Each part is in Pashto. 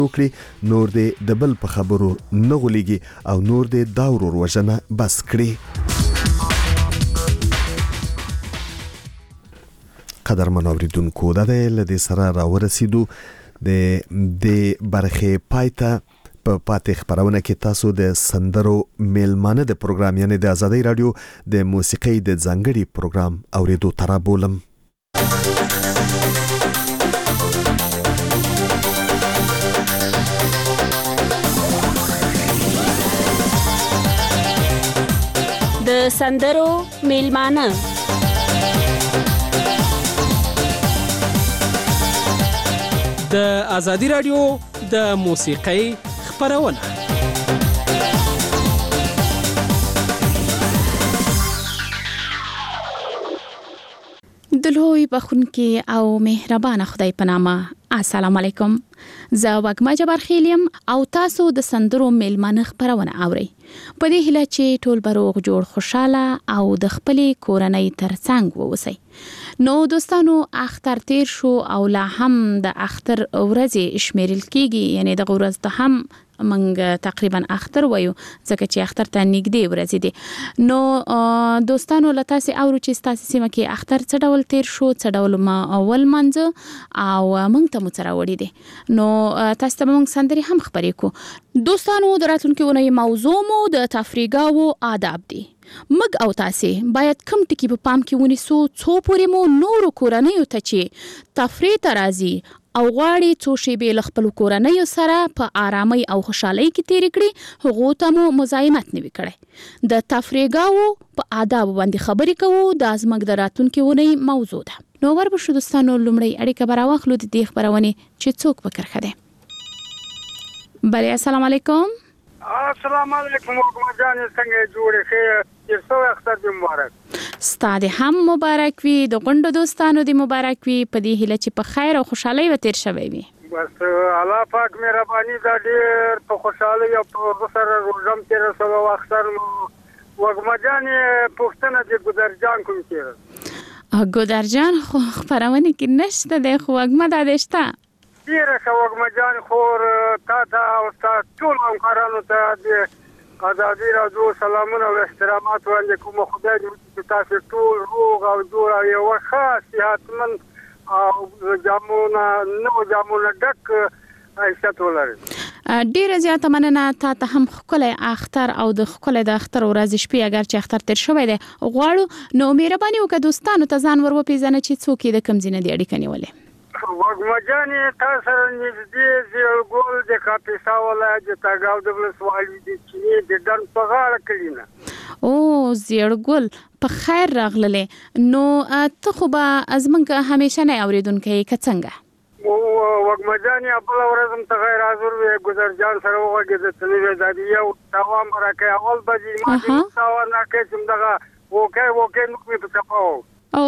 وکړي نور دې د بل په خبرو نه غولېږي او نور دې دا ورور وژنه بس کړي. قدرمن اوریدونکو د دې سره راورسېدو د برخه پایته په پاتې خبرونه کې تاسو د سندرو میلمانه د پروګرام یعنی د آزادۍ رادیو د موسیقۍ د ځانګړي پروګرام اوریدو تر بولم. د سندرو میلمانه د آزادۍ رادیو د موسیقۍ خبرونه. دلوی بخونکی او مهربان خدای په نامه. السلام علیکم. زه وګما جبار خیلیم او تاسو د سندرو میلمانه خبرونه اورئ. په دې هیله چې ټول بروغ جوړ خوشاله او د خپلې کورنۍ ترڅنګ ووسئ. نو دوستانو اختر تیر شو او لا هم د اختر ورځې شمیرل کیږي، یعنی د ورځ ته هم منګ تقریبا اختر وایو ځکه چې اختر ته نږدې ورځې دي. نو دوستانو لته سي اورو چې تاسو سیمه کې اختر څه ډول تیر شو، څه ډول ما اول منځ او موږ ته متره وړي دي. نو تاسو ته موږ سندري هم خبرې کو. دوستانو دراتونکو ونې موضوع مو د تفریګاو آداب دي. مګ او تاسو باید کم ټکی په پام کې ونیسو څو پورې مو نور کورنۍ ته چې تفریح ترازی او غواړي څو شی به خپل کورنۍ سره په آرامۍ او خوشحالۍ کې تیر کړي، هغه ته مو مزاحمت نه وکړي. د تفریګاو په آداب باندې خبرې کوو د ازمګ دراتونکو ونې موضوع ده. نو وربشو دوستانو لومړی اړیکه براوخلو د دې خبرونه چې څوک وکړ خده. بله السلام علیکم. السلام علیکم وګما جان څنګه جوړې خیر څو اختر دې مبارک. ستاسو هم مبارک وي، د غونډو دوستانو دې مبارک وي، په دې هیله چې په خیر او خوشحالۍ و تیر شوي وي. بس الله پاک مهرباني دا ډېر په خوشحالۍ او په سره روزم تیر سره اختر وګما جان پښتنه دې ګودرجان کوم تیر. ګودرجان خو خبرونه کې نشته د خو وګما د دشته ډیره وګما جان خور تا او تاسو ټول همکارانو ته د آزادۍ رادیو سلامونه او احترامات وړاندې کوم. خدای دې چې تاسو ټول روغ او جوړ او یو خاص صحتمند او جامونه ډک عیشت ولرئ. ډیره زیاته مننه. ته هم خپل اختر او د خپل د اختر ورځ شپې اگر چې اختر تیر شوی دی غواړو نو مهرباني وکړه دوستانو ته ځان ور وپیژنه چې څوک د کم ځینې دی اړیکه نیولې. وګما جان تاسو سره نږدې زیړګل د کاپیسا ولایت د تاګاو د ولسوالۍ د چینې د ډن په غاړه کلینا. او زیړګل په خیر راغله. نو ته خو به ازمنګ همیشه نه اوریدونکې کڅنګه وګما جان خپل ورځم ته غیر حاضر وي ګذرجان سره وګه د تلوي زادي یو تاوام راکې اول بجې ما دې تاوام راکې چې دغه وکه نو په تپاو او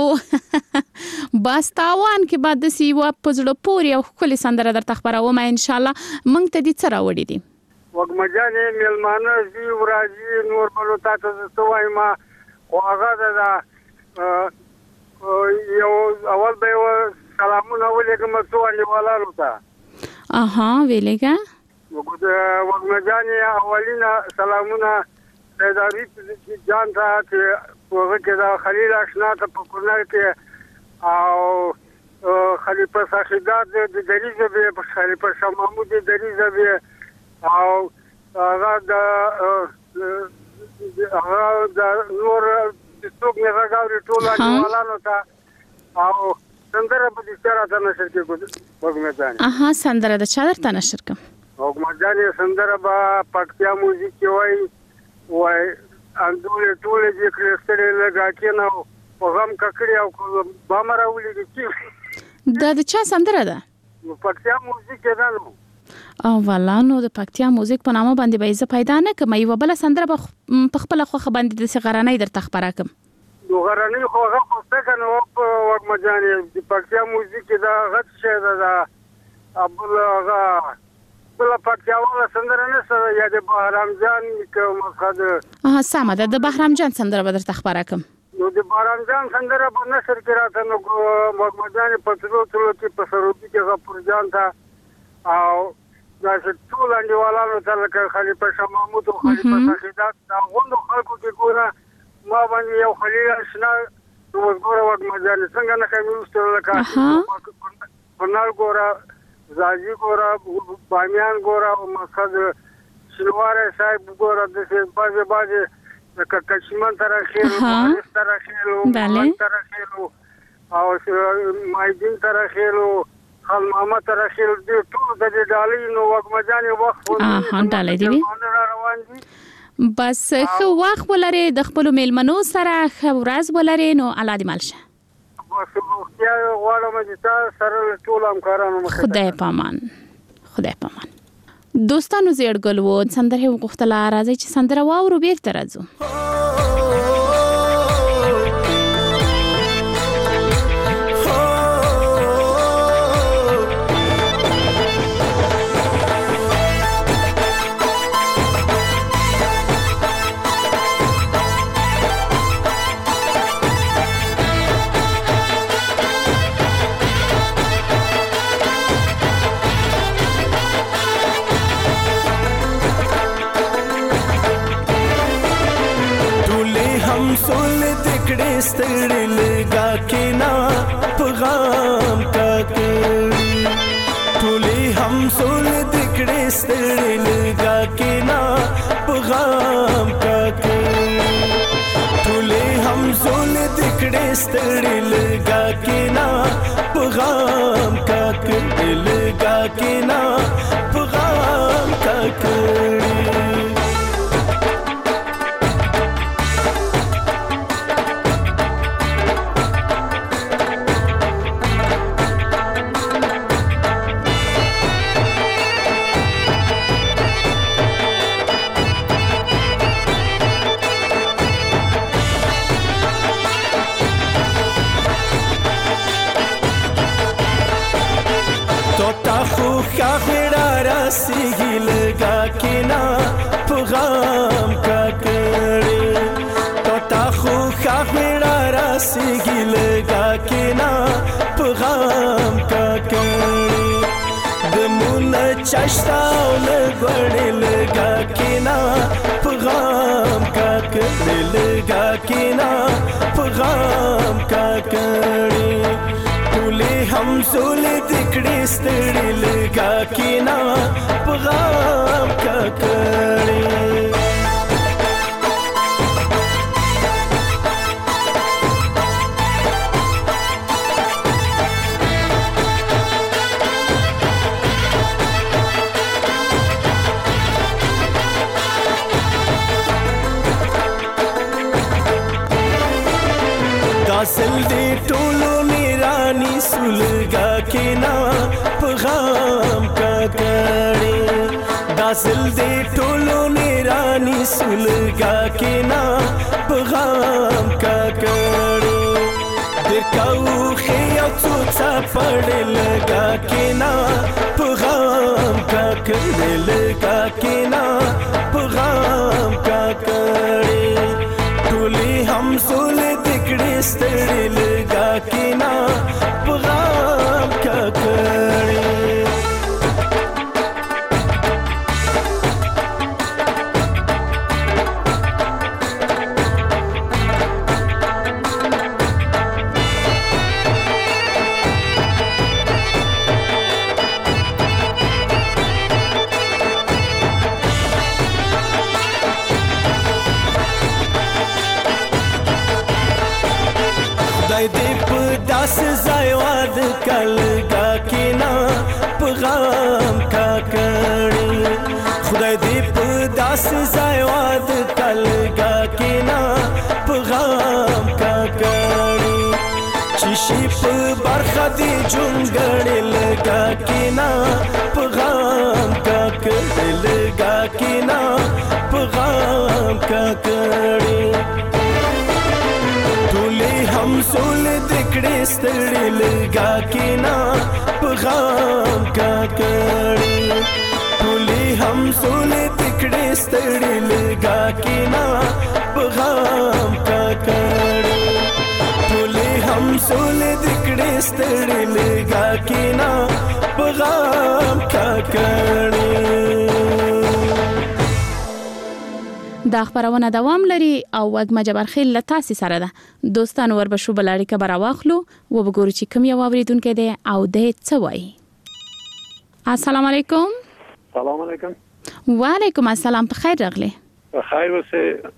بس تاوان کې بعد د سیوا پزړه پوري او خپل سندره در تخبروم ان شاء الله. مونږ ته دې سره وړي دي وګما جان میلمانه زی ورازي نور بلو تاسو سوای ما واغه دا یو اول به سلامونه ولګم څوالي ولالو ته. ویلګه وګما جان اولینا سلامونه داري جان ته چې هغه کې دا خلیل آشنا ته په کورنر کې او خلیفہ صاحبزاد د دریزه به خلیفہ شاه محمود د دریزه به او هغه د نور څوک نه راغوري ټول اړوالانو ته او سندره په دې سره د نشر کې وګما جان. سندره د چا درته نشر کوم وګما جان سندره با پکتیا موزیک وای اندول ټول دې کړستړې لګا کې نو په غم ککړی او بامره ولې دي دا د چا سندره ده؟ پکتیا موزیک ده نو. او والانو د پکتیا موزیک په نامه باندې به زه پیدا نه کوم. یو بل سندره په خپل خوخه باندې د غرانې در تخبره کوم. نو غرانې خو هغه خوسته کنه وګما جان د پکتیا موزیک دا غټ شه ده ابل هغه بل پکتیا ولا سندره نه سره یا د بهرام جان کوم خاطر سمه ده د بهرام جان سندره به در تخبره کوم. نو د بهرام جان سندره په نشر کې راته نو وګما جان په ټولو کې په سرودي کې غفور جان تا او دا ټول انډیوالانو ته لکه خلیفه شاه محمود او خلیفه سخیدات دا غوندو خلکو کې ګوره ما باندې یو خلیل اشنا وګوره وګمجان څنګه نه کوي وستل لکه پرنال ګوره زاجی ګوره بامیان ګوره او مقصد شنواره صاحب ګوره د څه بازه لکه کشمن تر اخیرو تر اخیرو تر اخیرو او مایدین تر اخیرو خال محمد تر اخیرو دې ټول د ډالۍ نو وګمجان وخت ډالۍ دی روان دي بس خو وخت ولري د خپل میلمنو سره خورز ولري نو الله دې مالشه بس روغتیا غواړم چې تاسو سره ټول همکارانو مخه خدای پامان دوستانو زیړګل وو سندره وغوښتله راځي چې سندره واورو بیرته راځو ستړي لګا کینا پیغام کا کړي ټولې هم سول دکړې ستړي لګا کینا پیغام کا کړي ټولې هم سول دکړې ستړي لګا کینا پیغام کا کړي لګا کینا پیغام کا کړي سیگی لگا کینا پیغام کا کړي توتا خو خاخ میرا را سیگی لگا کینا پیغام کا کړي دمون چاشتا لګړې لگا کینا پیغام کا کړي لگا کینا پیغام کا کړي ټولې هم سولې دکړې ستړي لګا کینا پیغام کا کړي داسل دې ټولو میرانی سولګا کینا پیغام کا کړي داسل دې ټولو میرانی سولګا کینا پیغام کا کړي دکاو خیا څوڅا پړ لگا کینا پیغام کا کړي لگا کینا پیغام کا کړي ټولې هم سول دکړې ستړي لگا کینا پیغام کا کړي داس زایواد کلګا کینا پیغام کا کړي خدای دې په داس زایواد کلګا کینا پیغام کا کړي چې شي په برخه دې جونګړې لګا کینا پیغام کا کړي لګا کینا پیغام کا کړي هم سول دکړې ستړي لګا کینا پیغام کا کړي ټولې هم سول دکړې ستړي لګا کینا پیغام کا کړي ټولې هم سولې دکړې ستړي لګا کینا پیغام کاکړي. دا خبرونه دوام لري او وګما جبرخیل له تاسو سره ده. دوستانو وربشو بلاړی کبر واخلو و وګورو چې کوم یو اوریدونکو دی او د څه وایي. السلام علیکم. سلام علیکم. وعلیکم السلام. په خیر راغلی. خیر اوسه.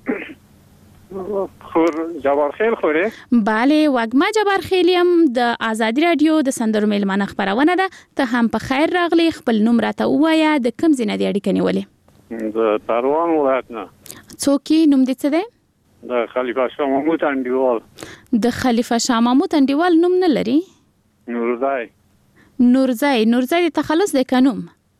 خور جبرخیل خوره. بله وګما جبرخیلیم د آزادی رادیو د سندرو میلمانه خبرونه ده. ته هم په خیر راغلی. خپل نوم راته ووایه. د کوم ځای نه دی اړیکه نیولې؟ د پروان ولایت نه. څوک نوم دې څه دی؟ د خلیفه شاه محمود انډیوال. د خلیفه شاه محمود انډیوال نوم نه لري؟ نورزای. نورزای د تخلص د کنوم؟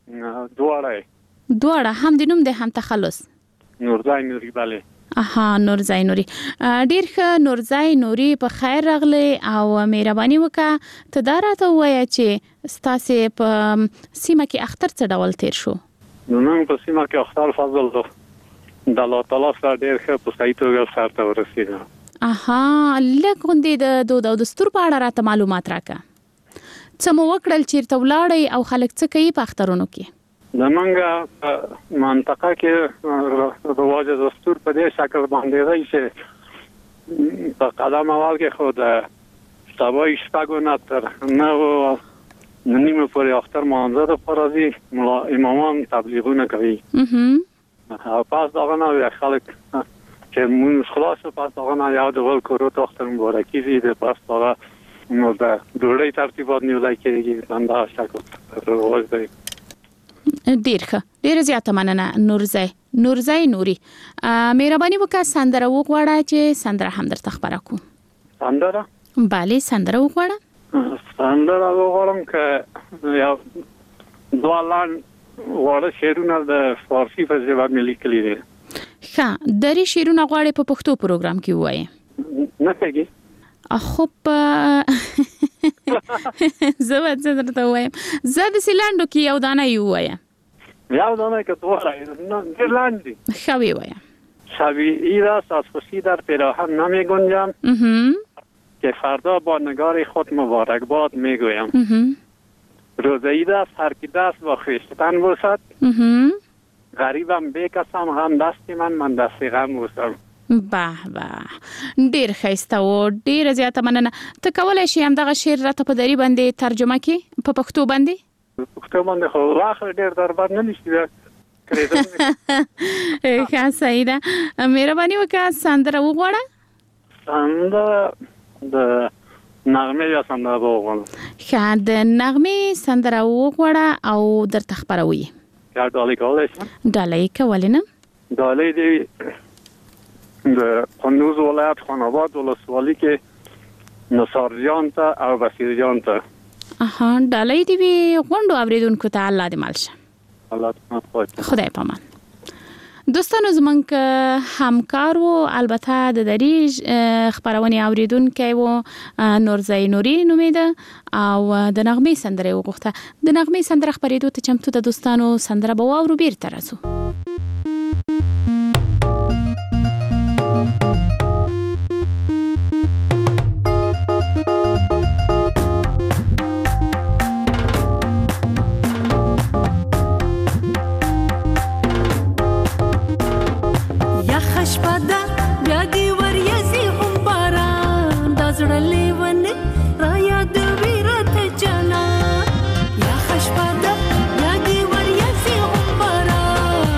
دواړه هم د نوم د هم تخلص. نورزای نوري. بله. اها نورزای نوري. ډیر ښه نورزای نوري په خیر راغلی او مهرباني وکړه ته دا راته ووایه چې ستاسو په سیمه کې اختر څه ډول تیر شو؟ نن په سیمه کې اختر فضل ده. د الله تعالی سره ډیر ښه په صحیح توګه سره ورسېده. اها لکه غوندې د دود او دستور په اړه راته معلومات راکړه. څه مو وکړل چیرته ولاړی او خلک څه کوي په اخترونو کې؟ د منګه منطقه کې رواج دستور په دې شکل باندې دی چې په قدم اول کې خو د سبا شپږو نه تر 9:30 پورې اختر مانځه د فرضي امامان تبلیغونه کوي. او پس داغه نه خلک چې مون خلاص پس داغه نه یو د ول کورو ته اختر مبارکي دي د پس داغه نو د ډوړې ترتیبات نیولای کېږي دا شکل رواج دی. ډیر ښه. ډیر زیاته مننه نورزای نوري. مهرباني وکړه سندره وغواړه چې سندره هم درته خبره کوم. سندره؟ بله سندره وغواړه. سندره وغواړم که یو دوه لاند واړه شعرونه د فارسي په ژبه مې لیکلي دي. ښه درې شعرونه غواړې په پښتو پروګرام کې ووایې؟ نه کېږي. خو زه به څه درته ووایم. زه داسې لنډو کې یو دانه یې ووایم. یو دانه که تو ووایې ډېر لنډ دي. ښه ووایم. شبیه‌ای راست از خوشی در پیراهن نمی‌گنجم که فردا با نگار خود مبارکباد میگویم. روز عید است هر کی دست با خویشتن بوسد غریبم بکسم هم دست من دست غم بوسم. به ډیر ښایسته و. ډیره زیاته مننه. ته کولی شې همدغه شعر راته په دري باندې ترجمه کړې په پښتو باندې؟ پښتو باندې خو وخت ډیر دربار نه نشي ښه صحیح ده. مهرباني وکړه سندره وغواړه. سندره د نغمې یا سندره وغواړم. ښه د نغمې سندره وغواړه او درته خبروي. یا ډالۍ کولی شم؟ ډالۍ کولی نه. ډالۍ دی د کندوز ولایت خاناباد ولسوالۍ کې نصار جان ته او بصیر جان ته. ډالۍ دی وي غونډو اوریدونکو ته. الله دې مل شه. الله دې خدای پامان. دوستانو زمونږ همکار وو البته د دري خبرونه اوریدونکو وو نورزای نوري نومیده او د نغمې سندره وغوښته. د نغمې سندره خبرېدو ته چمتو د دوستانو سندره به واورو بیرته راځو. یا خشپاده یا دی ور یزی هم باران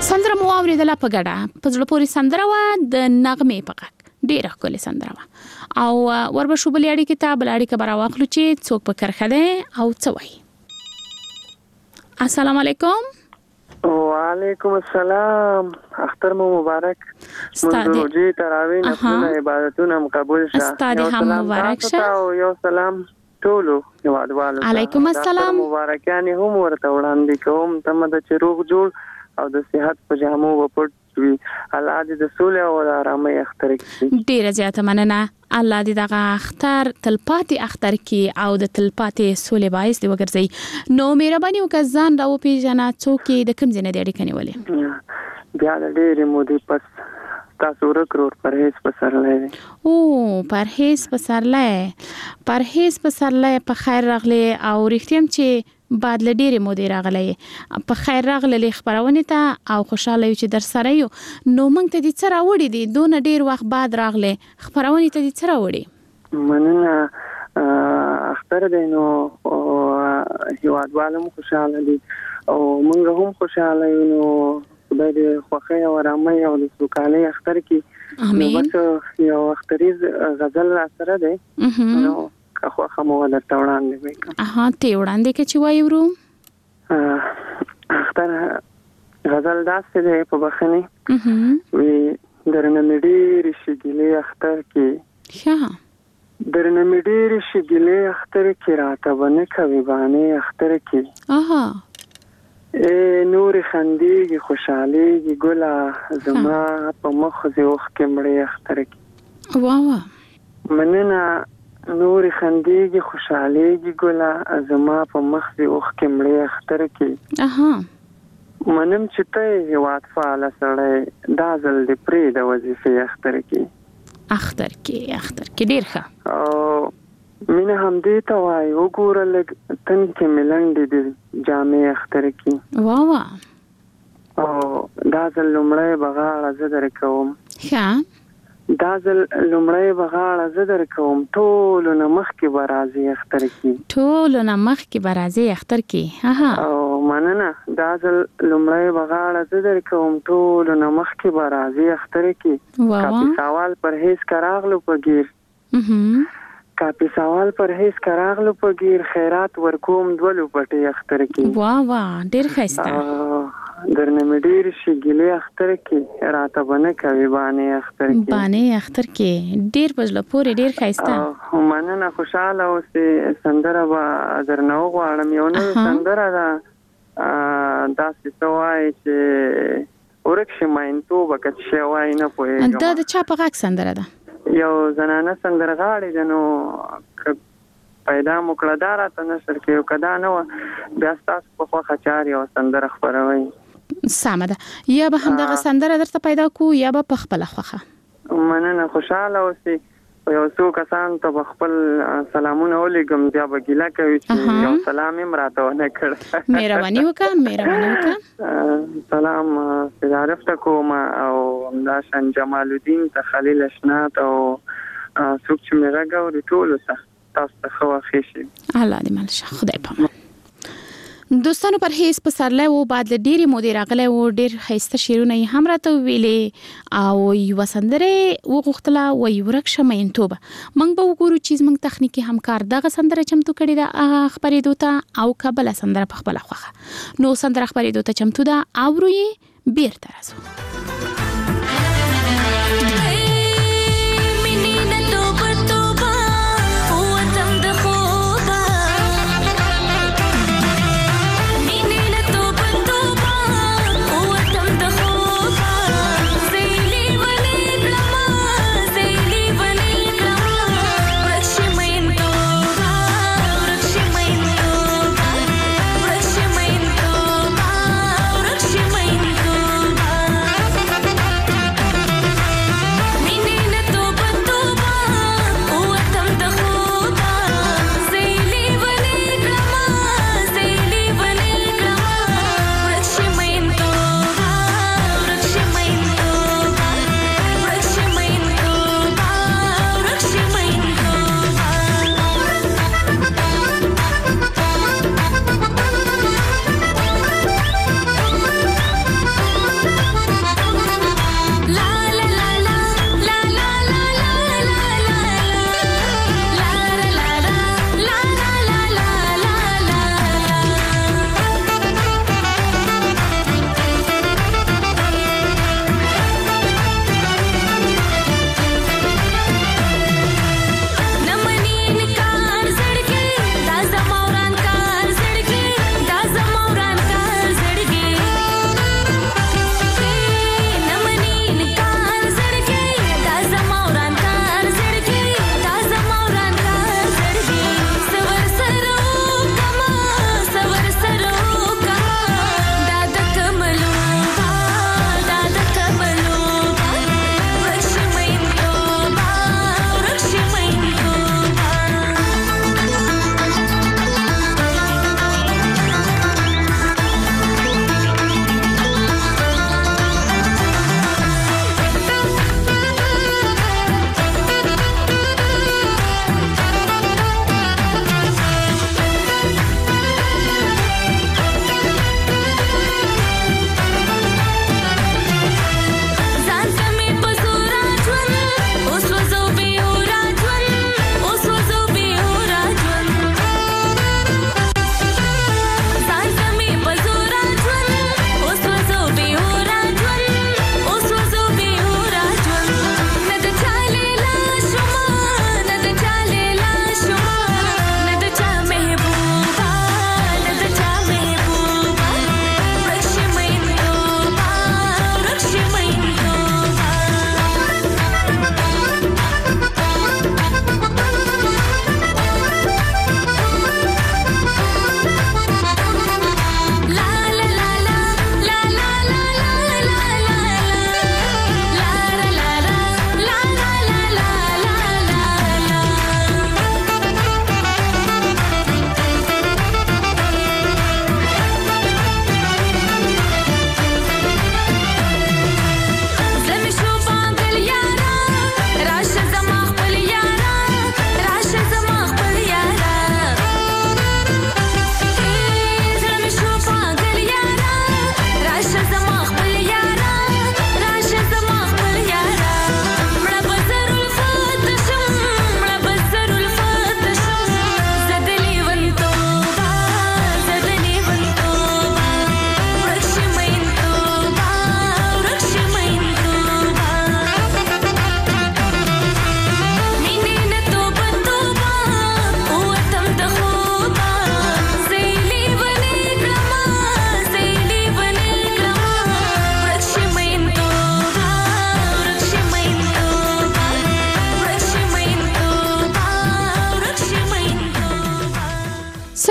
سندره مو اوریدله په ګډه په زړه پورې سندره وا د نغمې په غږ ډیره ښکلې سندره وا او وربشو بلې اړیکې ته بل اړیکه به راواخلو چې څوک په کرښه دی او څه وایي. السلام علیکم. وعلیکم السلام. اختر مو مبارک. روزي تراوی نفلونه عبادتونه قبول شه. استاد هم مبارک شه. یو سلام ټولو هیوادوالو. علیکم السلام. مبارکانه هم ورته وړاندې کوم. تمه د چروغ جوړ او د صحت په جامو وپټ وي. الله دې د سولې او آرامۍ اختر کړي. ډیره زیاته مننه. الله دې دغه اختر تلپاتې اختر کې او د تلپاتې سولې باعث دی وګرځي. نو مهرباني وکړه ځان راو پیژنه څوک د کوم ځای نه دی اړیکه نیولې. بیا د ډېرې مودې پس تاسو ورکرور پرهیز پسرلی. او پرهیز پسرلی په خیر راغلی او رښتیم چې بعد له ډېرې مودې راغلی په خیر راغلی خبرونه ته او خوشاله یو چې در سره یو. نو موږ ته دې څه راوړي دي دونه ډېر وخت بعد راغلی خبرونه ته دې څه راوړي؟ مننه اختر دی نو هیوادوالو هم خوشاله دي او موږ هم خوشاله یو. نو خدای دې خوښۍ او آرامۍ او د سوکالۍ اختر کې. امین. بس یو اختریز غزل را سره دی نو که خوښه مو درته وړاندې وکړم. ته وړاندې کې چې وایو ورو اختر غزل داسې دی په بخښنې وي درنه مې ډېرې شګیلې اختر کې درنه مې ډېرې شګیلې اختر کې راته به نه کوي بانې اختر کې نورې خندېږي خوشحالېږي ګله زما په مخ دې اوښکې مړې اختر کې. واه مننه. نورې خندېږي خوشحالېږي ګله زما په مخ دې اوښکې مړې اختر کې. منم چې ته یې هېواد فعاله سړی دا ځل دې پرېږده وظیفې اختر کې. ډېر ښه. او مینه همدې ته وایي وګوره لږ تن کې مې لنډې دي جامې اختر کې. واه او دا ځل لومړی به غاړه زه در کوم. دا ځل لومړی به غاړه زه در کوم ټولو نه مخکې به راځې اختر کې. او مننه. دا ځل لومړی به غاړه زه در کوم ټولو نه مخکې به راځې اختر کې. کاپي سوال پرهیز کراغلو په ګیر خیرات ورکوم دولو پټې اختر کې. واه ډېر ښایسته. درنه مې ډېرې شګیلې اختر کې راته به نه کوي بانې اختر کې. ډېر په زړه پورې ډېر ښایسته. مننه. خوشحاله اوسې. سندره به درنه وغواړم. یو نوې سندره ده داسې څه وایي چې ورک شي ماینتوبه که څه شی وایي نه پوهېږم. دا د چا په غږ سندره ده؟ یو زنانه سندرغاړې ده. نو پیدا مو کړه دا راته نشر کې که دا نه وه بیا ستاسو په خوښه چارې او سندره خپروئ. سمه ده. یا به همدغه سندره درته پیدا کو یا به په خپله خوښه. مننه. خوشحاله اوسئ. یو څو کسان ته به خپل سلامونه ولیږم بیا به ګیله کوي چې یو سلام یې راته ونه کړ. مهرباني وکړه. سلام سید عارف ته کوم او همداشان جمال الدین ته خلیل اشنات او څوک چې مې غږ اوري ټولو ته تاسو ته ښه وخت شي. الله دې مل شه. خدای پامان. دوستانو پرهیز پسرلی و بعد ډېرې مودې راغلی و ډېر ښایسته شعرونه یې هم راته ویلې او یوه سندره وغوښتله وایي ورک شه مینتوبه. موږ به وګورو چې زموږ تخنیکي همکار دغه سندره چمتو کړې ده خپرېدو ته او که بله سندره په خپله خوښه. نو سندره خپرېدو ته چمتو ده اورو یې بیرته راځو.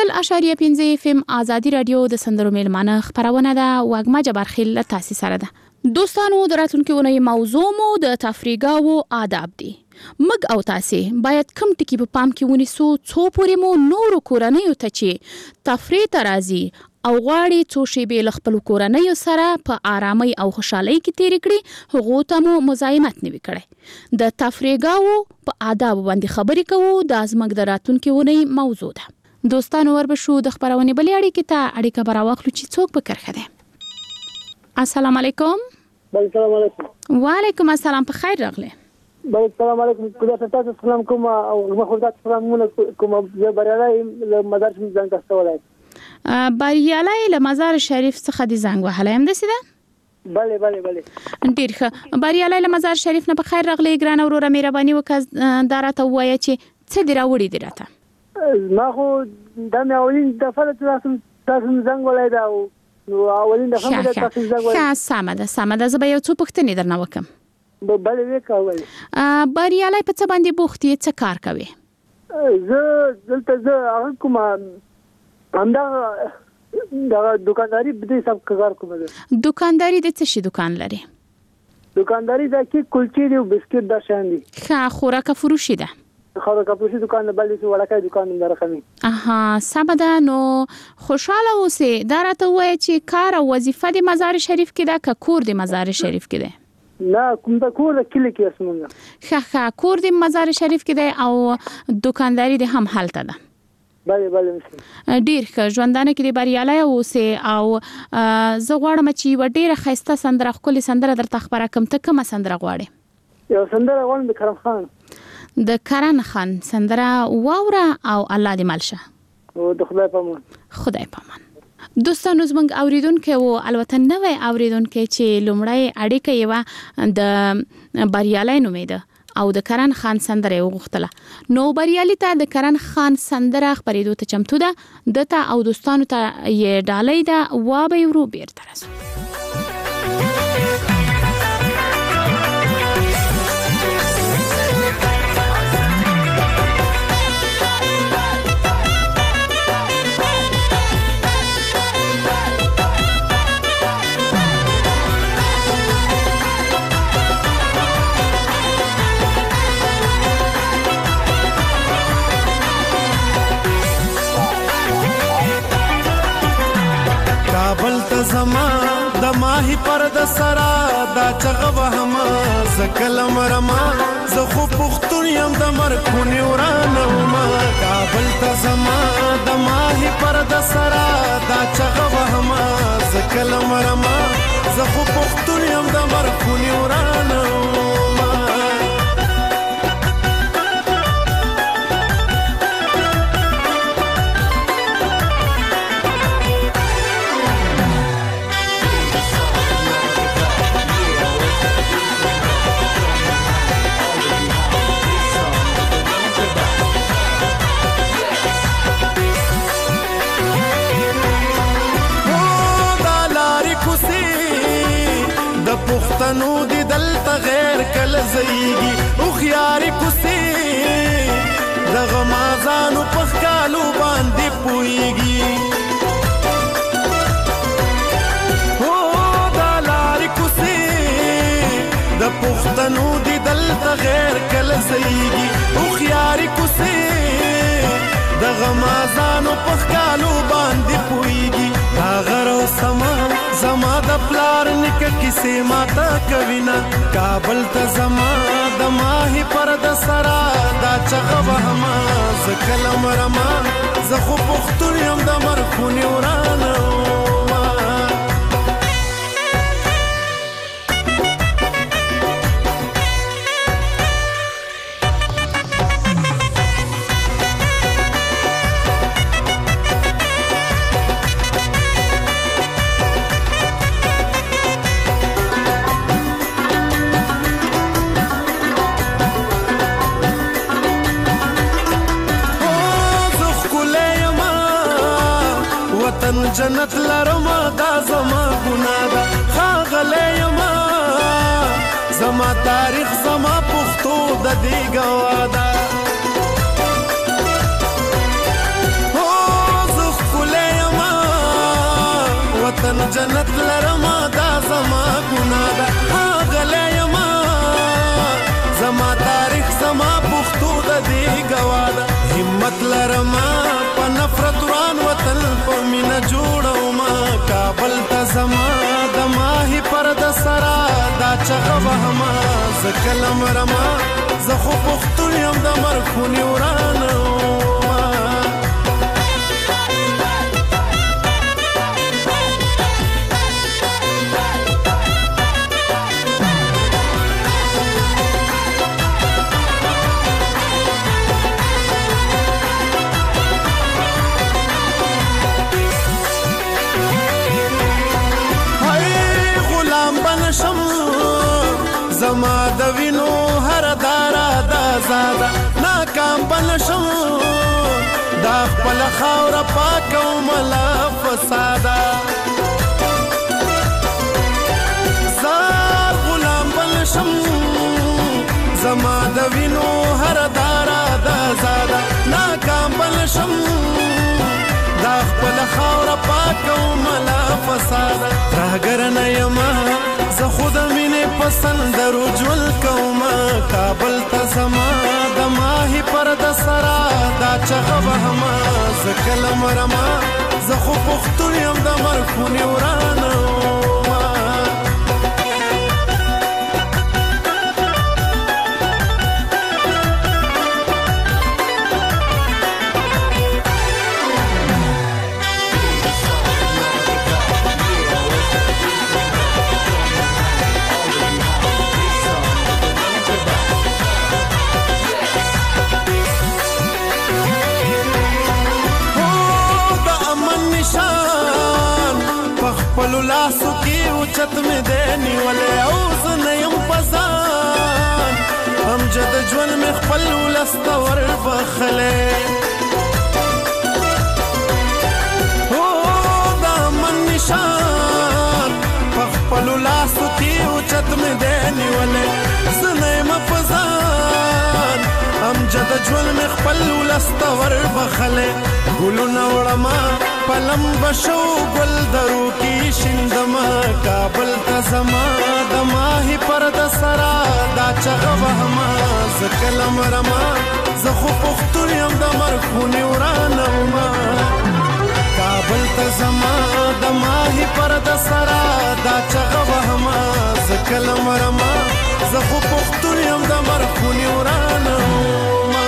100.5 FM آزادي رادیو د سندرو میلمانه خبرونه ده. وګما جبار خیل تاسو سره ده. دوستانو دراتونکو ونې موضوع مو د تفریګاو آداب دي. مګ او تاسو باید کم ټکی په پام کې ونیسو څو پورې مو نور کورنۍ ته چې تفریح ترازی او غواړي څو شی به خپل کورنۍ سره په آرامۍ او خوشحالۍ کې تیر کړي هغه ته مو مزاحمت نه وکړي. د تفریګاو په آداب باندې خبرې کوو د ازمګ دراتونکو ونې موضوع ده. دوستانو وربشو د خبرونه بلې اړیکې ته اړیکه براوخلو چې څوک به کرخه ده. السلام علیکم. السلام علیکم. وعلیکم السلام. په خیر راغله. السلام علیکم. تاسو سلام کوم او مخورات سلامونه کوم زه بریالي مدار شم ځان تاسو ولای. بریالي له مزار شریف څخه د زنګ وهله هم دسیده. بله ډیر ښه. بریالي له مزار شریف نه په خیر راغله. ګران اوره مهرباني وکړه دراته وایي چې څه دی راوړي دی راته. ما خو د اولین دفعه تاسو زنګ ولای دا نو اولین دفعه مې تاسو زنګ ولای. ښه سمه ده زه به یو څه پوښتنې درنه وکم. بله وکړئ. بریالي په څه باندې بوخت یې څه کار کوي؟ زه هغه کوم همدا دکانداري بده سب کار کوم. دکانداري د څه شي دکان لري؟ دکانداري د کی کلچې او بسکټ د شان دي. ښه خوراک فروشي ده. خوراک فروشي دکان نه بلې وړکای دکان نه راخمي. سبا ده. نو خوشاله اوسې دا راته وایي چې کار او وظیفه د مزار شریف کې ده که کور د مزار شریف کې ده؟ نه کوم د کور د کلی کې اسمنه. ښه کور د مزار شریف کې ده او دکانداري د هم حالت ده. بله ډیر ښه. ژوندانه کې د بریالي اوسې او زه غواړم چې و ډیره خسته سندره خپل سندره درته خبره کوم. ته کومه سندره غواړې؟ یو سندره غواړم د کرم خان. د کرن خان سندره واوره او الله دې مالشه. او د خدای پامان. خدای پامان. دوستانو زمونږ اوریدونکو او البته نوې اوریدونکو چې لومړی اړیکه یې د بریالي نومېده او د کرن خان سندره وغوښتله. نو بریالي ته د کرن خان سندره خبرېدو ته چمتو ده. دته او دوستانو ته یې ډالۍ ده. وا به ورو بیرته راځو. کابل ته زما د ماهی پر د سرا دا چغه وهما زکلم رما زه خو پختون یم د مرکونی ورانه ما. کابل ته زما د ماهی پر د سرا دا چغه وهما زکلم رما زه خو پختون یم د مرکونی ورانه ما. پښتنو دی دلته غیر کله زیږي او خياري کوسي دغه مازانو پخکالو باندې پويږي. او دا لاري کوسي د پښتنو دی دلته غیر کله زیږي او خياري کوسي دغه مازانو پخکالو باندې پويږي. غرو سما زما د پلار نک کیسه ماتا کوینا. کابل ته زما د ماهی پر د سرا دا چغه وهما زکلم رما زه خو پختون یم د مرخونی ورانه ما. جنت لرما دا زما ګناه ده خاغله یما زما تاریخ زما پښتو د دې گوا ده. او زه جنت لرما دا زما ګناه ده غلی یما زما تاریخ زما پښتو د دې ګواه ده همت لرما په نفرت وران وطن په مینه جوړومه کابل ته زما د ماهي پرد سره دا چغه وهمه زه کله مرمه زه خو پښتون یم د مرخونې ورانه زما د وینو هر دارا دا زاده ناکام بنشم دا خپل خاوره پاکه او ملا فساده زه غلام بنشم زما د وینو هر دارا دا زاده ناکام بنشم دا خپل خاوره پاکه او ملا فساده راګر نه یمه زه خود مینې پسند رجول کومه کابل ته زما د ماهي پرد سره دا چغه وهمه زه کله مرمه زه خو پښتون یم د مرخونې ورانه پلو لاسو کی اوچت میں دینی والے اوز نیم پزان ہم جد جون میں خپل ولستور بخلے او دا من نشان پلو لاسو کی اوچت میں دینی والے زنیم پزان ہم جد جون میں خپل ولستور بخلے گلو نوڑما پلم بشو گل درو کی شندما کابل ته زما د ماهي پرد سره دا چغه وهمه زه کله مرمه زه خو پښتون یم د مرخونې ورانه ومه کابل ته زما د ماهي پرد سره دا چغه وهمه زه کله مرمه زه خو پښتون یم د مرخونې ورانه ومه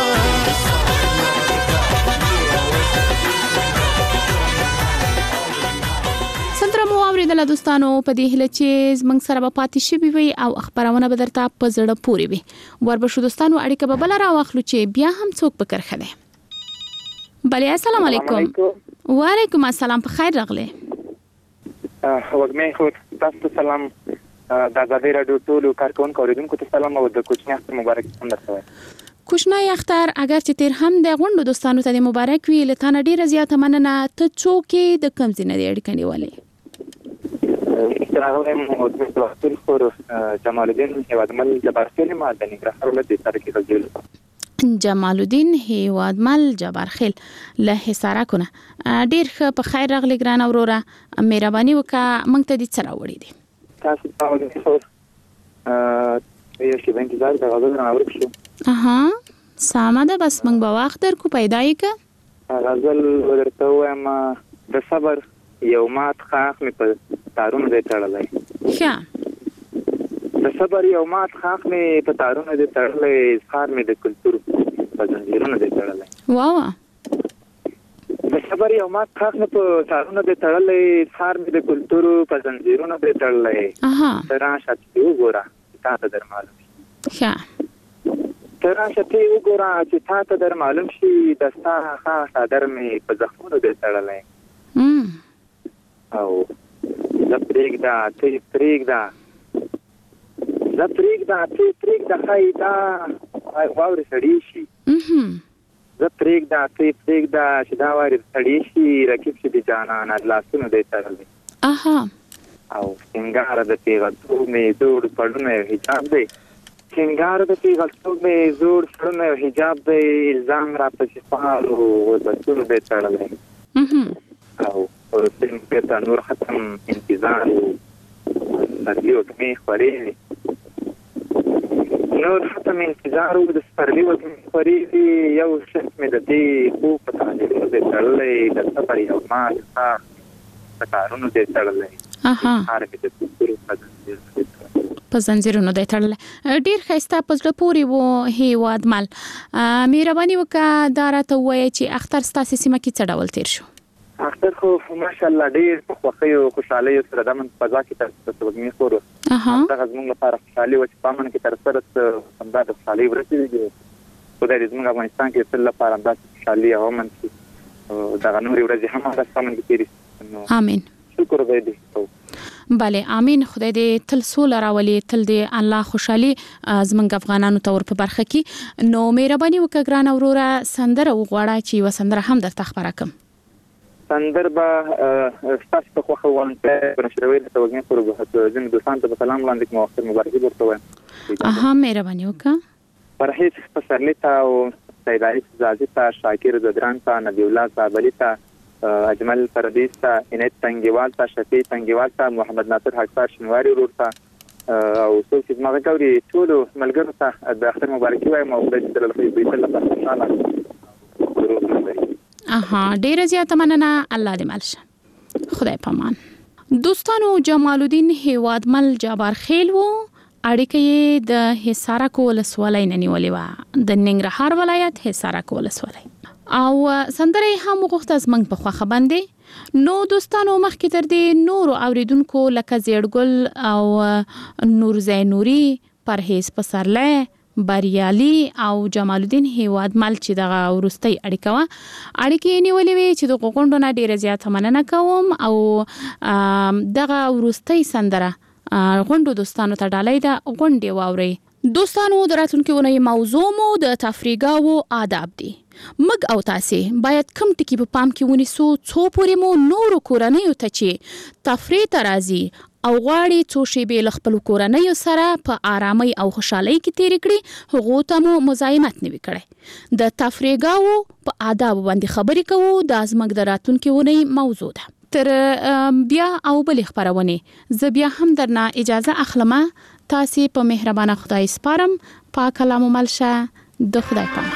اوریدل دوستانو په دې هله چې زمنګ سره به پاتې شي وي او خبرونه به درته په زړه پوري وي وربشو دوستانو اړیکه به بل راوخلو چې بیا هم څوک پکر خله بله السلام علیکم وعلیکم السلام په خیر راغله وګمه خو تاسو سلام د آزادۍ رادیو ټولو کارکونکو اوریدونکو ته سلام او د کوچنی اختر مبارک هم درته وایم کوچنی اختر اگر چې تیر هم د غونډو دوستانو ته مبارک وي لته ډیره زیاته مننه ته څوک د کم زینه دی اړیکه نیولې جمال الدین هیوادمل جبارخیل ما د نګرهار ولایت تاریخي غزل جمال الدین هیوادمل جبارخیل له حصاره کنه ډیر په خیر راغلی ګران اوروره مهرباني وکړه مونږ ته دې سره وړي دي تاسو ته یو شی باندې انتظار د غزل نه ورکشو سامه ده بس مونږ به وخت درکو پیدا یې که غزل ورته وایم د صبر یو مات خاخ می په تارونه دې تړلای ښه د صبر یو مات خاخ می په تارونه دې تړلای اظهار می د کلتور په زنجیرونه دې تړلای واو د صبر یو مات خاخ می په تارونه دې تړلای اظهار می د کلتور په زنجیرونه دې تړلای تراشه ته وګوره تا ته در معلوم ښه تراشه ته وګوره چې تا ته در معلوم شي دستا خاص صدر می په زخمونو دې تړلای او زپریګدا ته پریګدا خایدا واوري سړی شي زپریګدا ته پریګدا چې دا واوري سړی شي رکیب شي د جانان لاسونو دې تړلې او څنګه د پیغلتوب می زوړ پړونه حجاب دی څنګه د پیغلتوب می زوړ پړونه حجاب دی الزام را پښې پالو د ټول دې تړلې او ورسته نور ختم انتظار سپرلی وږمې خورېږي نور ختم انتظار د سپرلی وږمې خورېږي یو شخص مې د دې خوب په تعلیمونو دی تړلی د سفر یو مال په کارونو دی تړلی په زنځیرونو دی تړلی ډېر ښایسته په زړه پورې و هیوادمل مهرباني وکړه دا راته ووایه چې اختر ستاسې سیمه کې څه ډول تیر شو اختر خو ماشاءالله ډېر په خوښۍ او خوشحالۍ سره د امن په فضا کې تر وږمې خور دغه زموږ لپاره خوشحالي وه چې په امن کې تر سره همدا د خوشحالۍ ورځې دي خدای دې زموږ افغانستان کې تل لپاره همداسې خوشحالي او امن کړي دغه نورې ورځې هم همداسې امن کې تېرې امین شکر دی دې بله امین خدای دې تل سوله راولي تل دې الله خوشحالي زموږ افغانانو ته ور په برخه کې نو مهرباني وکړه ګرانه وروره سندره وغواړه چې یوه سندره هم درته خپره کړم سندر به ستاسو په خوښه ووایم په نشروي د وږمې خور ځینې دوستانو ته به سلام وړاندې کوم او اختر مبارکي درته وایم مهرباني وکړه پرهیز پسرلي ته او سید عارف زازي ته شاکر زدران ته نبی الله صابري ته اجمل پردیس ته عنایت تنګیوال ته شفیع تنګیوال ته محمد ناصر حقدار شنواري ورور ته او څوک چې زما غږ ټولو ملګرو ته د اختر مبارکي وایم او خدای دې تل خیر بیت الله خوشاله ډیره زیاته مننه الله دې مل شه خدای پامان دوستانو جمال الدین هیوادمل جبار خیل وو اړیکې د حصارک ولسوالۍ نه نیولې وه د ننګرهار ولایت حصارک ولسوالۍ او سندره هم وغوښته زموږ په خوښه باندې نو دوستانو مخکې تر دې نورو اوریدونکو لکه زیړګل او نور زینوري پرهیز پسرلی بریالي او جمال الدین هیوادمل چې دغه وروستۍ اړیکه وه اړیکې نیولې وې چې د غونډو نه ډیره زیاته مننه کوم او دغه وروستۍ سندره غونډو دوستانو ته ډالۍ ده غونډې واورئ دوستانو د راتلونکي اونۍ موضوع مو د تفریحګاو آداب دي موږ او تاسې باید کم ټکي په پام کې ونیسو څو پورې مو نورو کورنیو ته چې تفریح ته راځي او غواړي څو شیبې له خپلو کورنیو سره په آرامۍ او خوشحالۍ کې تېرې کړي هغو ته مو مزاحمت نه وي کړی د تفریحګاو په آدابو باندې خبرې کوو دا زموږ د راتلونکي اونۍ موضوع ده تر بیا او بلې خپرونې زه بیا هم درنه اجازه اخلمه تاسې په مهربانه خدای سپارم پاک الله مو مل شه د خدای پامان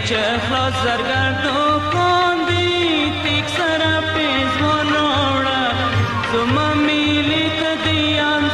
چې خلاص زرګردو کاندي تیک سره پیز ولاړه زما میلی ته دی